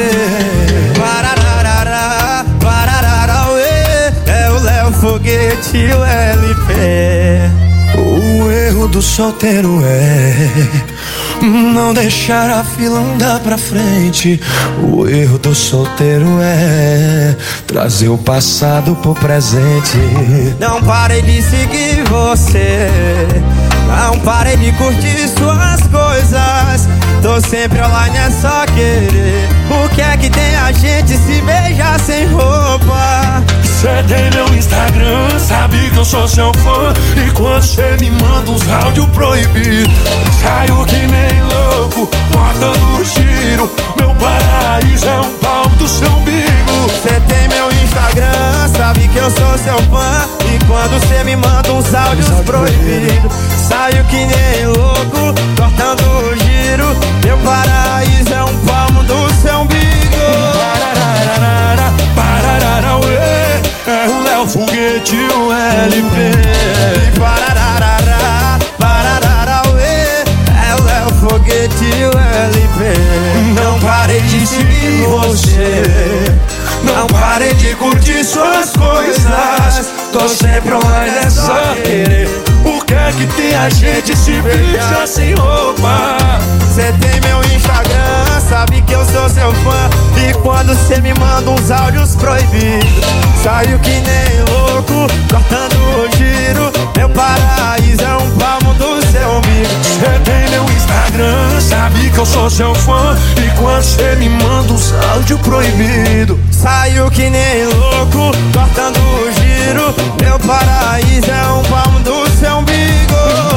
É o Léo Foguete, o L P. O erro do solteiro é não deixar a fila andar pra frente. O erro do solteiro é trazer o passado pro presente. Não parei de seguir você, não parei de curtir suas coisas. Tô sempre online, é só querer. O que é que tem a gente se beijar sem roupa? Cê tem meu Instagram, sabe que eu sou seu fã. E quando cê me manda uns áudios proibidos, saio que nem louco, botando giro. Meu paraíso é um palmo do seu umbigo. Cê tem meu Instagram, sabe que eu sou seu fã. E quando cê me manda uns áudios proibidos, saio que nem louco, cortando o giro. Meu paraíso é um palmo do seu umbigo. Pararara, pararara, ué, é o Léo Foguete, o L P. Pararara, pararara, ué, é o Léo Foguete, o L P. Não parei de seguir você, não parei de curtir suas coisas. Tô sempre online, é só querer. O que é que tem a gente se beija sem roupa? Cê tem meu Instagram, sabe que eu sou seu fã. E quando cê me manda uns áudios proibidos, saio que nem louco, cortando o giro. Meu paraíso é um palmo do seu umbigo. Cê tem meu Instagram, sabe que eu sou seu fã. E quando cê me manda uns áudios proibidos, saio que nem louco, cortando o giro. Meu paraíso é um palmo do seu umbigo.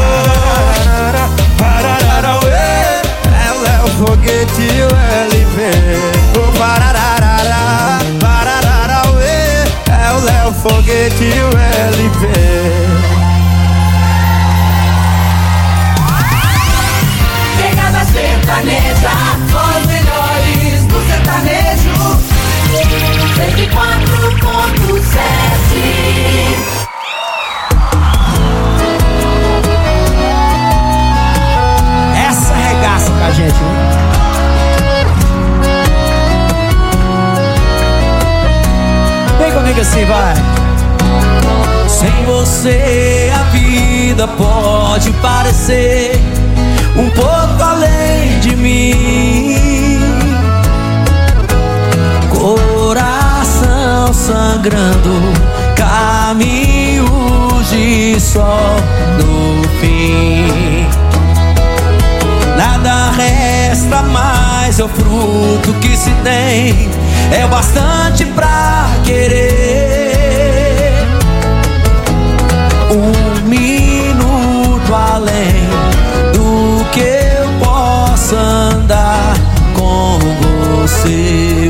Pararara, ué, é o Léo Foguete, o L P. O pararara, pararara, ué, é o Léo Foguete, o L P. Pegada sertaneja, os melhores do sertanejo. cento e quatro ponto sete. Essa regaça com a gente, né? Vem comigo assim, vai. Sem você a vida pode parecer um pouco além de mim. Coração sangrando, caminhos de sol no fim. Nada resta mais, é o fruto que se tem, é o bastante pra querer. Um minuto além do que eu possa andar com você.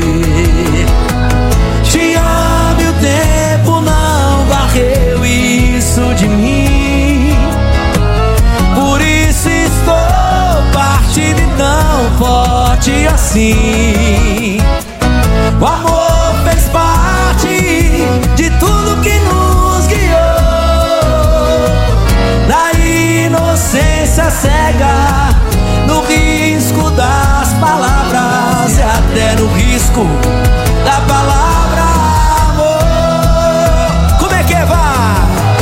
Te amo e o tempo não varreu isso de mim. Por isso estou partido e tão forte assim. O amor fez parte de tudo que nos guiou. Na inocência cega, no risco das palavras e até no risco da palavra amor. Como é que vai?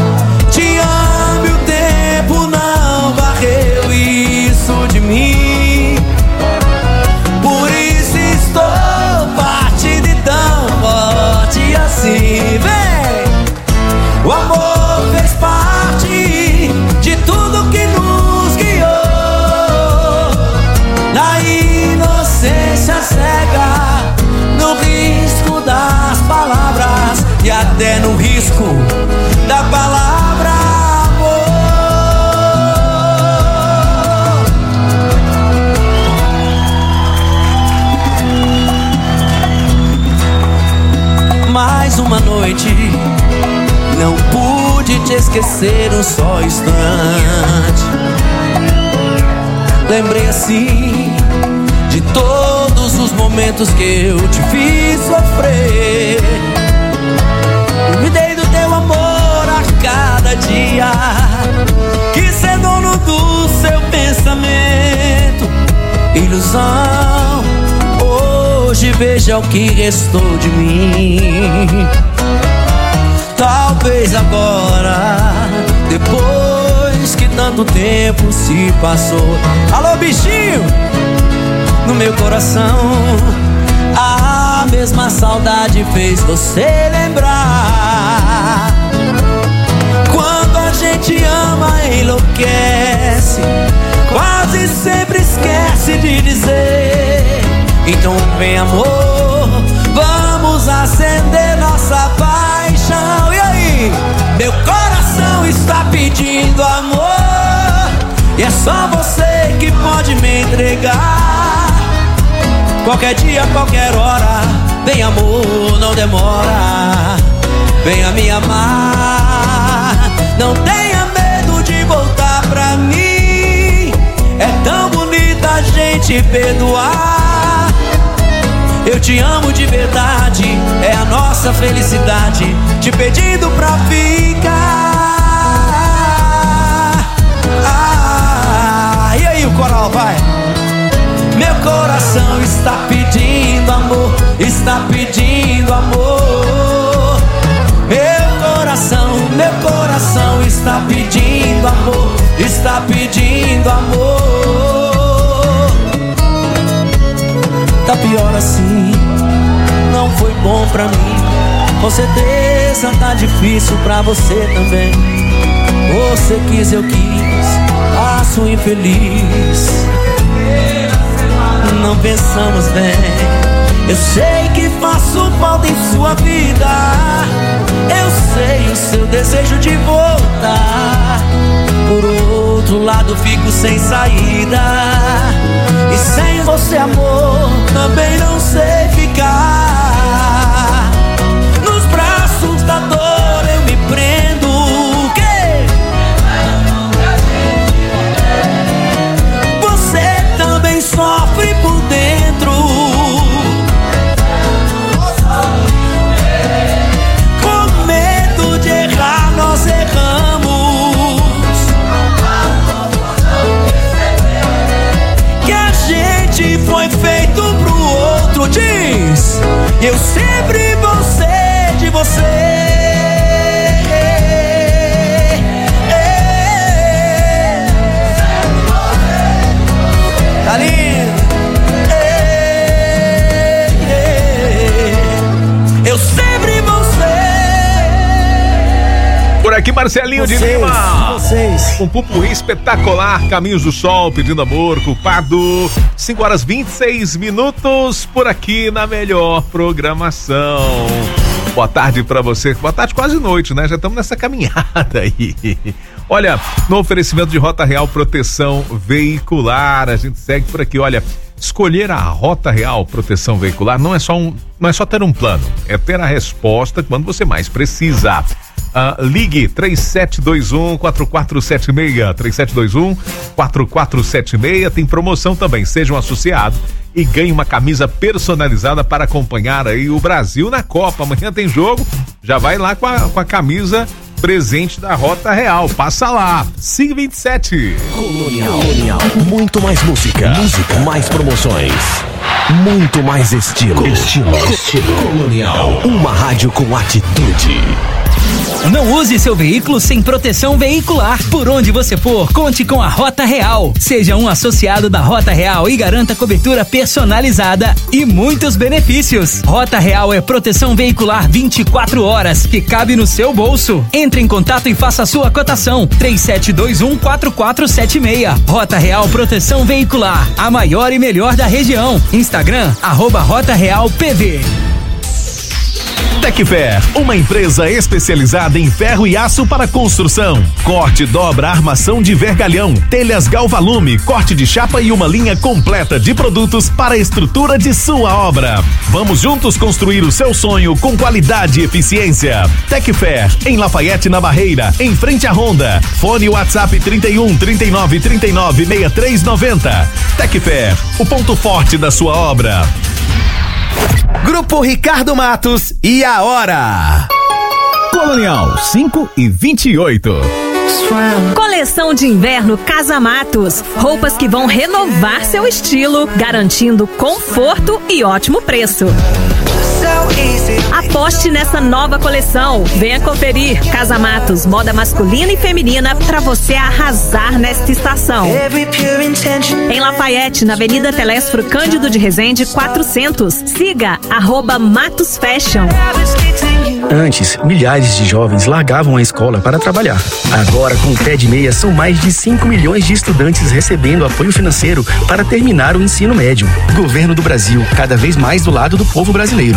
esquecer um só instante. Lembrei assim de todos os momentos que eu te fiz sofrer. Me dei do teu amor a cada dia, quis ser dono do seu pensamento. Ilusão, hoje veja o que restou de mim. Talvez agora, depois que tanto tempo se passou. Alô, bichinho, no meu coração a mesma saudade fez você lembrar. Quando a gente ama, enlouquece, quase sempre esquece de dizer. Então vem, amor, vamos acender nossa paixão. E aí? Meu coração está pedindo amor, e é só você que pode me entregar. Qualquer dia, qualquer hora, vem, amor, não demora. Venha me amar, não tenha medo de voltar pra mim. É tão bonita a gente perdoar. Eu te amo de verdade, é a nossa felicidade, te pedindo pra ficar. Ah, e aí o coral vai. Meu coração está pedindo amor, está pedindo amor. Meu coração, meu coração está pedindo amor, está pedindo amor. Tá pior assim, não foi bom pra mim. Com certeza tá difícil pra você também. Você quis, eu quis, passo infeliz. Não pensamos bem. Eu sei que faço falta em sua vida. Eu sei o seu desejo de voltar. Por outro lado fico sem saída, e sem você, amor, também não sei ficar. Nos braços da dor eu me prendo. O quê? Você também sofre por dentro. Com medo de errar, nós erramos. Que a gente foi feito pro outro, diz. Eu sempre vou ser de você. Tá lindo. Eu sempre vou ser. Por aqui, Marcelinho Vocês, de Lima. vocês. Um pupurri espetacular, Caminhos do Sol, Pedindo Amor, Culpado. cinco horas e vinte e seis minutos por aqui na melhor programação. Boa tarde pra você. Boa tarde, quase noite, né? Já estamos nessa caminhada aí. Olha, no oferecimento de Rota Real Proteção Veicular, a gente segue por aqui. Olha, escolher a Rota Real Proteção Veicular não é só um, não é só ter um plano, é ter a resposta quando você mais precisa. Uh, ligue três sete dois um, quatro quatro sete seis, três sete dois um, quatro quatro sete seis. Tem promoção também, seja um associado e ganhe uma camisa personalizada para acompanhar aí o Brasil na Copa. Amanhã tem jogo, já vai lá com a, com a camisa presente da Rota Real. Passa lá, cinco vinte e sete. Colonial. Colonial. Muito mais música. Música. Mais promoções. Muito mais estilo. Estilo. Estilo. Colonial. Uma rádio com atitude. Não use seu veículo sem proteção veicular. Por onde você for, conte com a Rota Real. Seja um associado da Rota Real e garanta cobertura personalizada e muitos benefícios. Rota Real é proteção veicular vinte e quatro horas, que cabe no seu bolso. Entre em contato e faça a sua cotação. três sete dois um, quatro quatro sete seis. Rota Real Proteção Veicular, a maior e melhor da região. Instagram, arroba Rota Real P V. Tecfer, uma empresa especializada em ferro e aço para construção. Corte, dobra, armação de vergalhão, telhas Galvalume, corte de chapa e uma linha completa de produtos para a estrutura de sua obra. Vamos juntos construir o seu sonho com qualidade e eficiência. Tecfer, em Lafayette, na Barreira, em frente à Honda. Fone WhatsApp trinta e um, trinta e nove, trinta e nove, sessenta e três noventa. Tecfer, o ponto forte da sua obra. Grupo Ricardo Matos e a hora. Colonial cinco e vinte e oito. Coleção de inverno Casa Matos. Roupas que vão renovar seu estilo, garantindo conforto e ótimo preço. Aposte nessa nova coleção. Venha conferir. Casa Matos, moda masculina e feminina para você arrasar nesta estação. Em Lafayette, na Avenida Telésforo Cândido de Resende quatrocentos. Siga arroba Matos Fashion. Antes, milhares de jovens largavam a escola para trabalhar. Agora, com o Pé de Meia, são mais de cinco milhões de estudantes recebendo apoio financeiro para terminar o ensino médio. Governo do Brasil, cada vez mais do lado do povo brasileiro.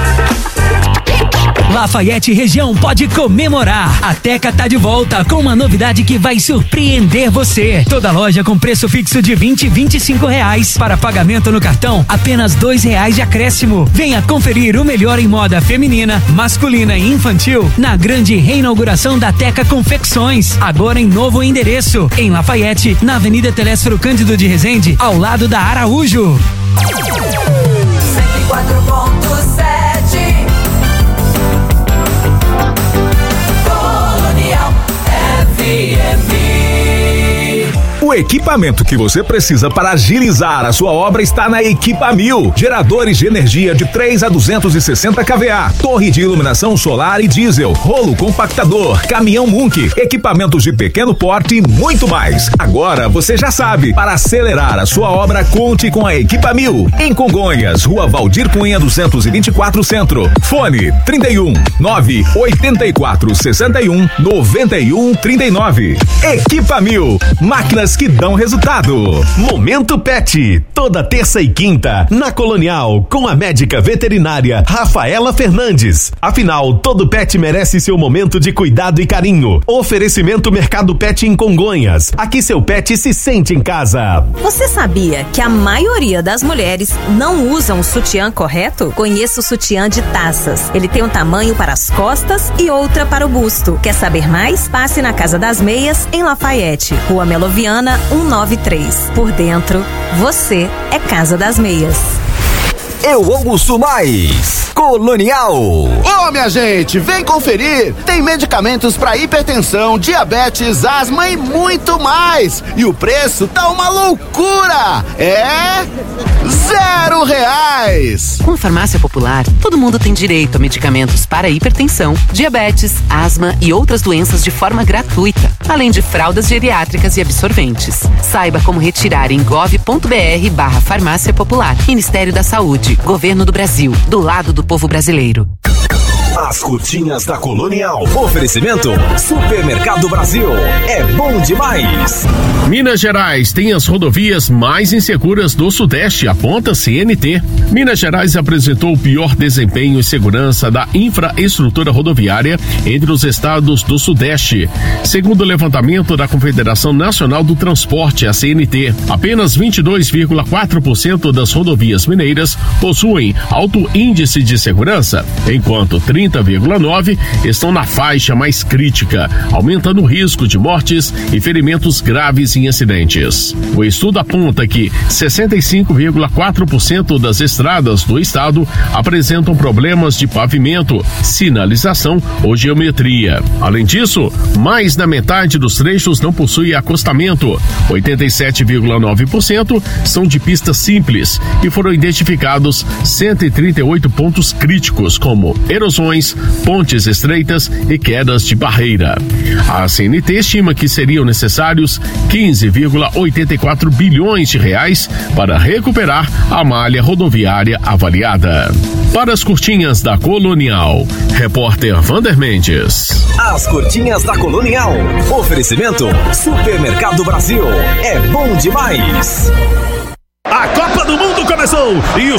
Lafayette região pode comemorar. A Teca tá de volta com uma novidade que vai surpreender você. Toda loja com preço fixo de vinte e vinte e cinco reais. Para pagamento no cartão, apenas dois reais de acréscimo. Venha conferir o melhor em moda feminina, masculina e infantil na grande reinauguração da Teca Confecções. Agora em novo endereço, em Lafayette, na Avenida Telésforo Cândido de Resende, ao lado da Araújo. cento e quatro ponto sete O equipamento que você precisa para agilizar a sua obra está na Equipamil. Geradores de energia de três a duzentos e sessenta kVA, torre de iluminação solar e diesel, rolo compactador, caminhão Munk, equipamentos de pequeno porte e muito mais. Agora você já sabe, para acelerar a sua obra, conte com a Equipamil. Em Congonhas, Rua Valdir Cunha duzentos e vinte e quatro Centro. Fone trinta e um, nove oitenta e quatro, sessenta e um, noventa e um, trinta e nove. Equipamil, máquinas que dão resultado. Momento Pet, toda terça e quinta, na Colonial, com a médica veterinária Rafaela Fernandes. Afinal, todo pet merece seu momento de cuidado e carinho. Oferecimento Mercado Pet em Congonhas. Aqui seu pet se sente em casa. Você sabia que a maioria das mulheres não usam o sutiã correto? Conheça o sutiã de taças. Ele tem um tamanho para as costas e outra para o busto. Quer saber mais? Passe na Casa das Meias, em Lafayette, Rua Meloviana cento e noventa e três. Por dentro, você é Casa das Meias. Eu ouço mais Colonial. Ô, minha gente, vem conferir. Tem medicamentos para hipertensão, diabetes, asma e muito mais. E o preço tá uma loucura. É zero reais. Com Farmácia Popular, todo mundo tem direito a medicamentos para hipertensão, diabetes, asma e outras doenças de forma gratuita, além de fraldas geriátricas e absorventes. Saiba como retirar em gov.br barra Farmácia Popular. Ministério da Saúde, Governo do Brasil, do lado do povo brasileiro. As curtinhas da Colonial. Oferecimento Supermercado Brasil. É bom demais. Minas Gerais tem as rodovias mais inseguras do Sudeste, aponta C N T. Minas Gerais apresentou o pior desempenho e segurança da infraestrutura rodoviária entre os estados do Sudeste. Segundo o levantamento da Confederação Nacional do Transporte, a C N T, apenas vinte e dois vírgula quatro por cento das rodovias mineiras possuem alto índice de segurança, enquanto trinta vírgula nove por cento estão na faixa mais crítica, aumentando o risco de mortes e ferimentos graves em acidentes. O estudo aponta que sessenta e cinco vírgula quatro por cento das estradas do estado apresentam problemas de pavimento, sinalização ou geometria. Além disso, mais da metade dos trechos não possui acostamento. oitenta e sete vírgula nove por cento são de pistas simples e foram identificados cento e trinta e oito pontos críticos, como erosões, pontes estreitas e quedas de barreira. A C N T estima que seriam necessários quinze vírgula oitenta e quatro bilhões de reais para recuperar a malha rodoviária avaliada. Para as curtinhas da Colonial, repórter Vander Mendes. As curtinhas da Colonial. Oferecimento Supermercado Brasil. É bom demais. A Copa do Mundo começou e o